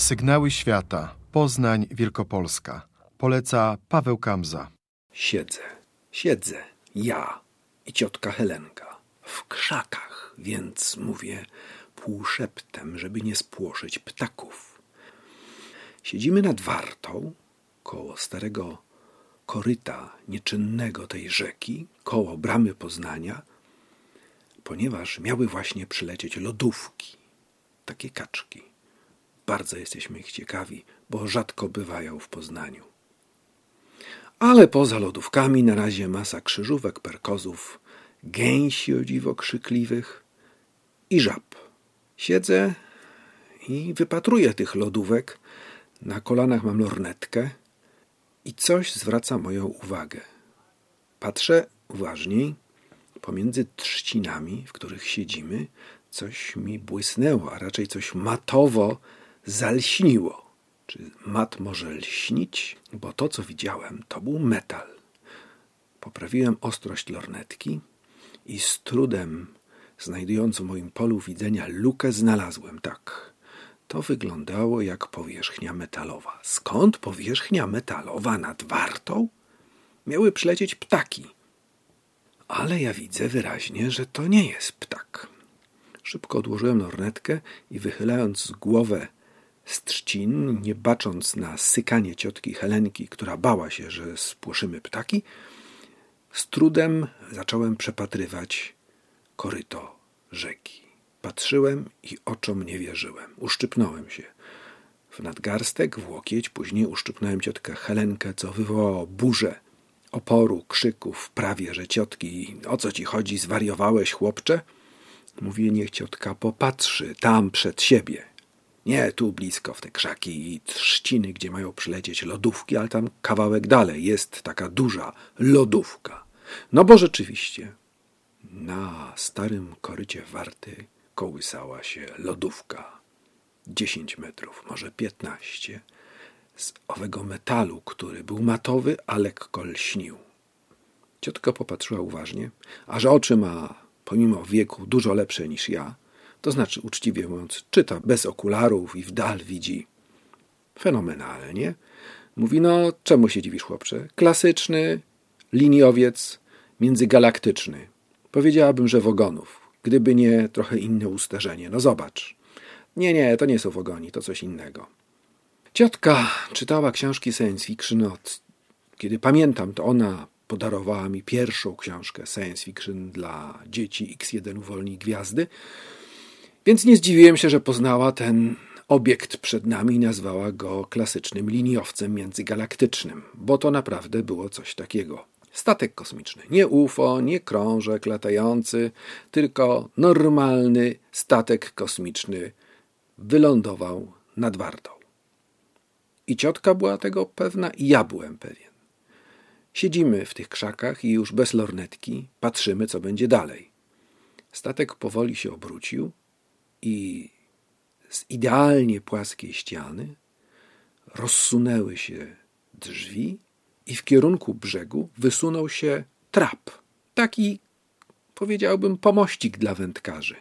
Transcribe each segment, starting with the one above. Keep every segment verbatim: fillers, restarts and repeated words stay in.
Sygnały świata. Poznań, Wielkopolska. Poleca Paweł Kamza. Siedzę, siedzę, ja i ciotka Helenka w krzakach, więc mówię półszeptem, żeby nie spłoszyć ptaków. Siedzimy nad wartą, koło starego koryta nieczynnego tej rzeki, koło bramy Poznania, ponieważ miały właśnie przylecieć lodówki, takie kaczki. Bardzo jesteśmy ich ciekawi, bo rzadko bywają w Poznaniu. Ale poza lodówkami na razie masa krzyżówek, perkozów, gęsi o dziwo krzykliwych i żab. Siedzę i wypatruję tych lodówek. Na kolanach mam lornetkę i coś zwraca moją uwagę. Patrzę uważniej. Pomiędzy trzcinami, w których siedzimy, coś mi błysnęło, a raczej coś matowo zalśniło. Czy mat może lśnić? Bo to, co widziałem, to był metal. Poprawiłem ostrość lornetki i z trudem, znajdując w moim polu widzenia lukę, znalazłem. Tak, to wyglądało jak powierzchnia metalowa. Skąd powierzchnia metalowa nad wartą? Miały przylecieć ptaki. Ale ja widzę wyraźnie, że to nie jest ptak. Szybko odłożyłem lornetkę i wychylając głowę z trzcin, nie bacząc na sykanie ciotki Helenki, która bała się, że spłoszymy ptaki, z trudem zacząłem przepatrywać koryto rzeki. Patrzyłem i oczom nie wierzyłem. Uszczypnąłem się w nadgarstek, w łokieć, później uszczypnąłem ciotkę Helenkę, co wywołało burzę oporu, krzyków, prawie że ciotki. O co ci chodzi, zwariowałeś, chłopcze? Mówię, niech ciotka popatrzy tam przed siebie. Nie tu blisko w te krzaki i trzciny, gdzie mają przylecieć lodówki, ale tam kawałek dalej jest taka duża lodówka. No bo rzeczywiście na starym korycie warty kołysała się lodówka. Dziesięć metrów, może piętnaście. Z owego metalu, który był matowy, a lekko lśnił. Ciotka popatrzyła uważnie, a że oczy ma, pomimo wieku, dużo lepsze niż ja, to znaczy, uczciwie mówiąc, czyta bez okularów i w dal widzi fenomenalnie. Mówi, no czemu się dziwisz, chłopcze? Klasyczny liniowiec międzygalaktyczny. Powiedziałabym, że wogonów, gdyby nie trochę inne usterzenie. No zobacz. Nie, nie, to nie są wogoni, to coś innego. Ciotka czytała książki science fiction od kiedy pamiętam, to ona podarowała mi pierwszą książkę science fiction dla dzieci iks jeden Uwolnij Gwiazdy, więc nie zdziwiłem się, że poznała ten obiekt przed nami i nazwała go klasycznym liniowcem międzygalaktycznym, bo to naprawdę było coś takiego. Statek kosmiczny, nie U F O, nie krążek latający, tylko normalny statek kosmiczny wylądował nad wartą. I ciotka była tego pewna i ja byłem pewien. Siedzimy w tych krzakach i już bez lornetki patrzymy, co będzie dalej. Statek powoli się obrócił i z idealnie płaskiej ściany rozsunęły się drzwi i w kierunku brzegu wysunął się trap. Taki, powiedziałbym, pomościk dla wędkarzy.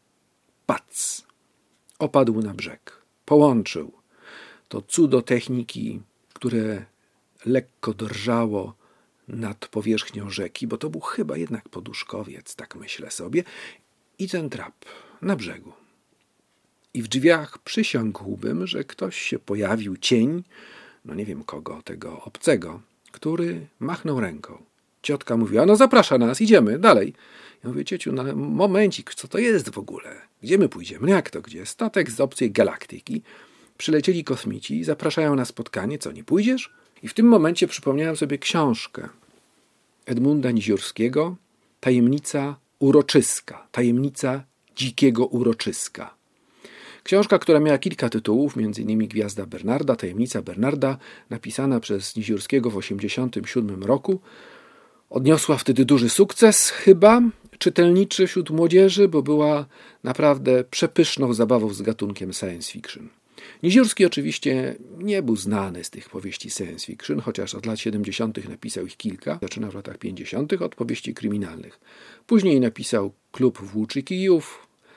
Pac! Opadł na brzeg. Połączył to cudo techniki, które lekko drżało nad powierzchnią rzeki, bo to był chyba jednak poduszkowiec, tak myślę sobie, i ten trap na brzegu. I w drzwiach przysiągłbym, że ktoś się pojawił, cień, no nie wiem kogo, tego obcego, który machnął ręką. Ciotka mówiła, no zaprasza nas, idziemy, dalej. Ja mówię, ciociu, no momencik, co to jest w ogóle? Gdzie my pójdziemy? No jak to gdzie? Statek z obcej galaktyki. Przylecieli kosmici, zapraszają na spotkanie. Co, nie pójdziesz? I w tym momencie przypomniałem sobie książkę Edmunda Niziurskiego, Tajemnica uroczyska, Tajemnica dzikiego uroczyska. Książka, która miała kilka tytułów, między innymi Gwiazda Bernarda, Tajemnica Bernarda, napisana przez Niziurskiego w osiemdziesiątym siódmym roku. Odniosła wtedy duży sukces, chyba czytelniczy wśród młodzieży, bo była naprawdę przepyszną zabawą z gatunkiem science fiction. Niziurski oczywiście nie był znany z tych powieści science fiction, chociaż od lat siedemdziesiątych napisał ich kilka. Zaczynał w latach pięćdziesiątych od powieści kryminalnych. Później napisał Klub Włóczy Kijów,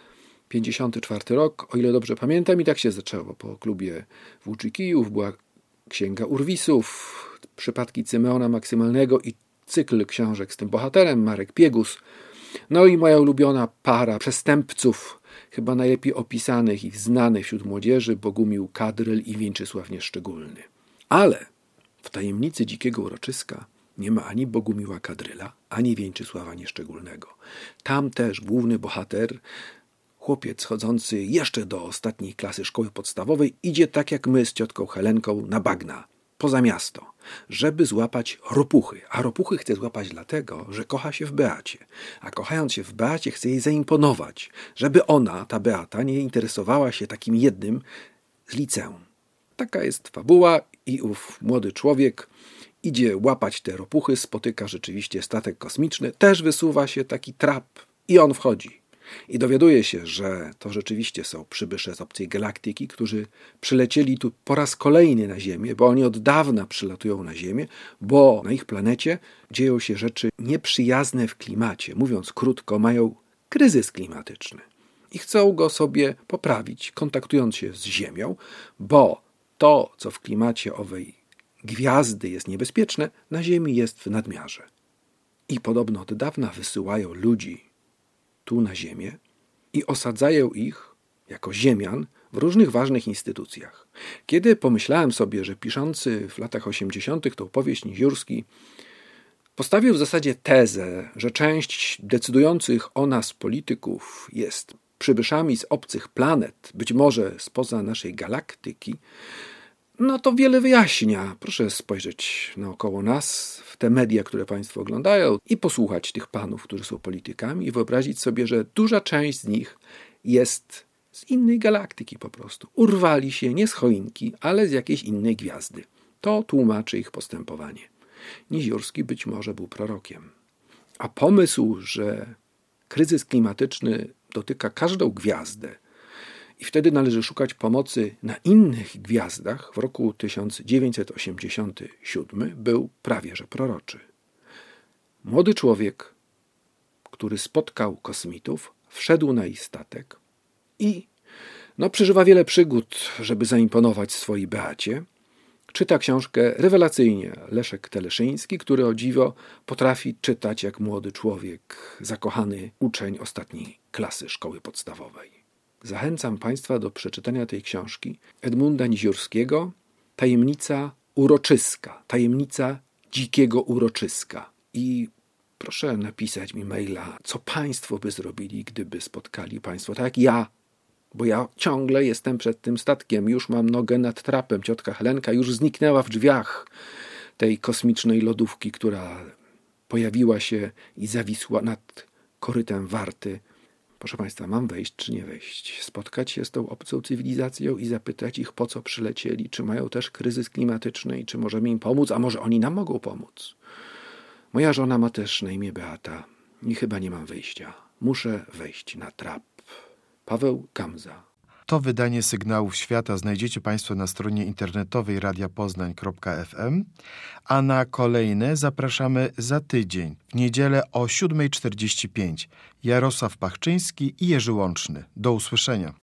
pięćdziesiąty czwarty rok, o ile dobrze pamiętam, i tak się zaczęło. Po klubie Włóczykijów była Księga Urwisów, przypadki Cymeona Maksymalnego i cykl książek z tym bohaterem, Marek Piegus. No i moja ulubiona para przestępców, chyba najlepiej opisanych i znanych wśród młodzieży, Bogumił Kadryl i Wieńczysław Nieszczególny. Ale w tajemnicy Dzikiego Uroczyska nie ma ani Bogumiła Kadryla, ani Wieńczysława Nieszczególnego. Tam też główny bohater, chłopiec chodzący jeszcze do ostatniej klasy szkoły podstawowej, idzie tak jak my z ciotką Helenką na bagna, poza miasto, żeby złapać ropuchy. A ropuchy chce złapać dlatego, że kocha się w Beacie. A kochając się w Beacie, chce jej zaimponować, żeby ona, ta Beata, nie interesowała się takim jednym z liceum. Taka jest fabuła i ów młody człowiek idzie łapać te ropuchy, spotyka rzeczywiście statek kosmiczny, też wysuwa się taki trap i on wchodzi. I dowiaduje się, że to rzeczywiście są przybysze z obcej galaktyki, którzy przylecieli tu po raz kolejny na Ziemię, bo oni od dawna przylatują na Ziemię, bo na ich planecie dzieją się rzeczy nieprzyjazne w klimacie. Mówiąc krótko, mają kryzys klimatyczny i chcą go sobie poprawić, kontaktując się z Ziemią, bo to, co w klimacie owej gwiazdy jest niebezpieczne, na Ziemi jest w nadmiarze. I podobno od dawna wysyłają ludzi tu na Ziemię i osadzają ich jako ziemian w różnych ważnych instytucjach. Kiedy pomyślałem sobie, że piszący w latach osiemdziesiątych tą powieść Niziurski postawił w zasadzie tezę, że część decydujących o nas polityków jest przybyszami z obcych planet, być może spoza naszej galaktyki, no to wiele wyjaśnia. Proszę spojrzeć naokoło nas, w te media, które Państwo oglądają i posłuchać tych panów, którzy są politykami i wyobrazić sobie, że duża część z nich jest z innej galaktyki po prostu. Urwali się nie z choinki, ale z jakiejś innej gwiazdy. To tłumaczy ich postępowanie. Niziurski być może był prorokiem. A pomysł, że kryzys klimatyczny dotyka każdą gwiazdę, i wtedy należy szukać pomocy na innych gwiazdach, w roku tysiąc dziewięćset osiemdziesiątym siódmym był prawie że proroczy. Młody człowiek, który spotkał kosmitów, wszedł na ich statek i no, przeżywa wiele przygód, żeby zaimponować swojej Beacie. Czyta książkę rewelacyjnie Leszek Teleszyński, który o dziwo potrafi czytać jak młody człowiek, zakochany uczeń ostatniej klasy szkoły podstawowej. Zachęcam Państwa do przeczytania tej książki Edmunda Niziurskiego Tajemnica Uroczyska, Tajemnica Dzikiego Uroczyska. I proszę napisać mi maila, co Państwo by zrobili, gdyby spotkali Państwo tak jak ja, bo ja ciągle jestem przed tym statkiem, już mam nogę nad trapem, ciotka Helenka już zniknęła w drzwiach tej kosmicznej lodówki, która pojawiła się i zawisła nad korytem warty. Proszę Państwa, mam wejść czy nie wejść? Spotkać się z tą obcą cywilizacją i zapytać ich, po co przylecieli, czy mają też kryzys klimatyczny i czy możemy im pomóc, a może oni nam mogą pomóc. Moja żona ma też na imię Beata i chyba nie mam wyjścia. Muszę wejść na trap. Paweł Kamza. To wydanie Sygnałów Świata znajdziecie Państwo na stronie internetowej radia poznań kropka ef em, a na kolejne zapraszamy za tydzień, w niedzielę o siódma czterdzieści pięć. Jarosław Pachczyński i Jerzy Łączny. Do usłyszenia.